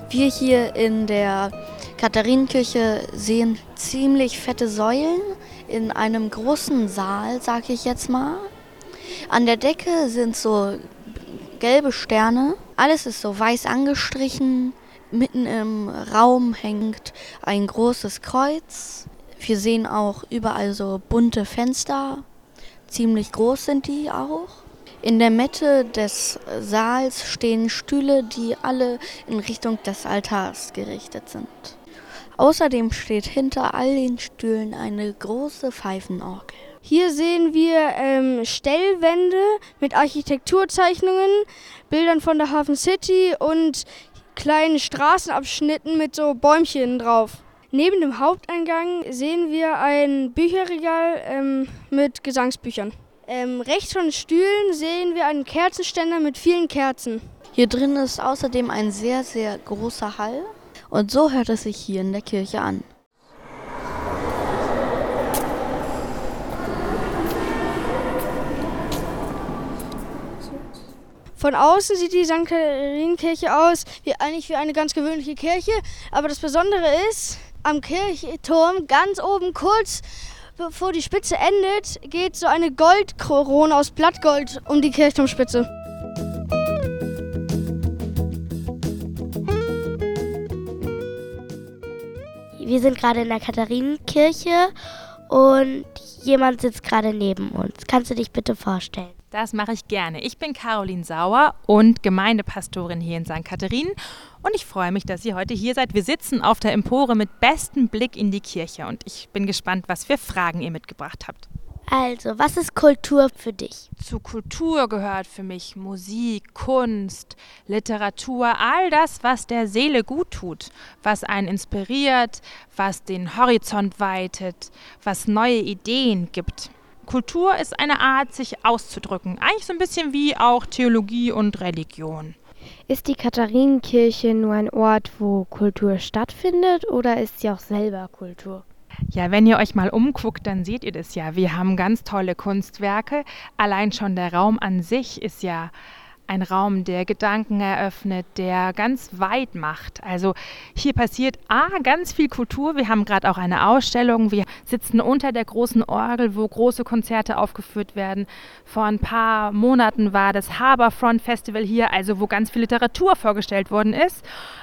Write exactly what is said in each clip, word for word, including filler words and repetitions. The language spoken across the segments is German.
Wir hier in der Katharinenkirche sehen ziemlich fette Säulen in einem großen Saal, sag ich jetzt mal. An der Decke sind so gelbe Sterne. Alles ist so weiß angestrichen. Mitten im Raum hängt ein großes Kreuz. Wir sehen auch überall so bunte Fenster. Ziemlich groß sind die auch. In der Mitte des Saals stehen Stühle, die alle in Richtung des Altars gerichtet sind. Außerdem steht hinter all den Stühlen eine große Pfeifenorgel. Hier sehen wir ähm, Stellwände mit Architekturzeichnungen, Bildern von der Hafen City und kleinen Straßenabschnitten mit so Bäumchen drauf. Neben dem Haupteingang sehen wir ein Bücherregal ähm, mit Gesangsbüchern. Ähm, rechts von den Stühlen sehen wir einen Kerzenständer mit vielen Kerzen. Hier drin ist außerdem ein sehr, sehr großer Hall. Und so hört es sich hier in der Kirche an. Von außen sieht die Sankt Katharinenkirche aus wie eigentlich wie eine ganz gewöhnliche Kirche. Aber das Besondere ist, am Kirchturm ganz oben kurz bevor die Spitze endet, geht so eine Goldkrone aus Blattgold um die Kirchturmspitze. Wir sind gerade in der Katharinenkirche und jemand sitzt gerade neben uns. Kannst du dich bitte vorstellen? Das mache ich gerne. Ich bin Caroline Sauer und Gemeindepastorin hier in Sankt Katharinen und ich freue mich, dass ihr heute hier seid. Wir sitzen auf der Empore mit bestem Blick in die Kirche und ich bin gespannt, was für Fragen ihr mitgebracht habt. Also, was ist Kultur für dich? Zu Kultur gehört für mich Musik, Kunst, Literatur, all das, was der Seele gut tut, was einen inspiriert, was den Horizont weitet, was neue Ideen gibt. Kultur ist eine Art, sich auszudrücken, eigentlich so ein bisschen wie auch Theologie und Religion. Ist die Katharinenkirche nur ein Ort, wo Kultur stattfindet, oder ist sie auch selber Kultur? Ja, wenn ihr euch mal umguckt, dann seht ihr das ja. Wir haben ganz tolle Kunstwerke. Allein schon der Raum an sich ist ja ein Raum, der Gedanken eröffnet, der ganz weit macht. Also hier passiert A, ganz viel Kultur. Wir haben gerade auch eine Ausstellung. Wir sitzen unter der großen Orgel, wo große Konzerte aufgeführt werden. Vor ein paar Monaten war das Harbourfront Festival hier, also wo ganz viel Literatur vorgestellt worden ist.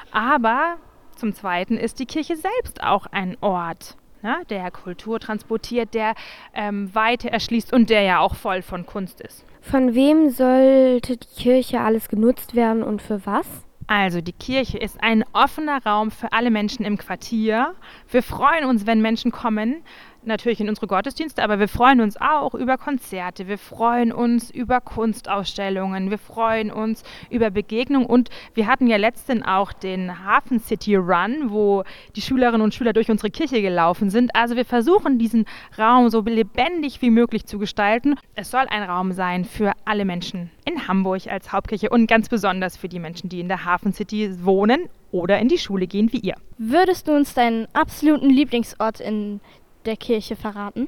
Aber zum Zweiten ist die Kirche selbst auch ein Ort, ja, der Kultur transportiert, der ähm, Weite erschließt und der ja auch voll von Kunst ist. Von wem sollte die Kirche alles genutzt werden und für was? Also die Kirche ist ein offener Raum für alle Menschen im Quartier. Wir freuen uns, wenn Menschen kommen, natürlich in unsere Gottesdienste, aber wir freuen uns auch über Konzerte, wir freuen uns über Kunstausstellungen, wir freuen uns über Begegnungen und wir hatten ja letztens auch den Hafen City Run, wo die Schülerinnen und Schüler durch unsere Kirche gelaufen sind. Also wir versuchen diesen Raum so lebendig wie möglich zu gestalten. Es soll ein Raum sein für alle Menschen in Hamburg als Hauptkirche und ganz besonders für die Menschen, die in der Hafen City wohnen oder in die Schule gehen wie ihr. Würdest du uns deinen absoluten Lieblingsort in der Kirche verraten?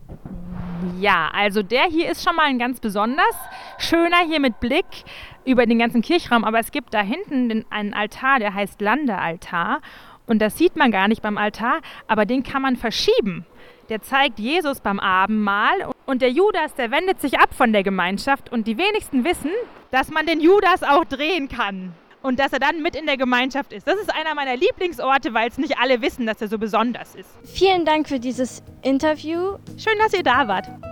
Ja, also der hier ist schon mal ein ganz besonders schöner hier mit Blick über den ganzen Kirchraum, aber es gibt da hinten den, einen Altar, der heißt Landealtar und das sieht man gar nicht beim Altar, aber den kann man verschieben. Der zeigt Jesus beim Abendmahl und der Judas, der wendet sich ab von der Gemeinschaft und die wenigsten wissen, dass man den Judas auch drehen kann. Und dass er dann mit in der Gemeinschaft ist. Das ist einer meiner Lieblingsorte, weil es nicht alle wissen, dass er so besonders ist. Vielen Dank für dieses Interview. Schön, dass ihr da wart.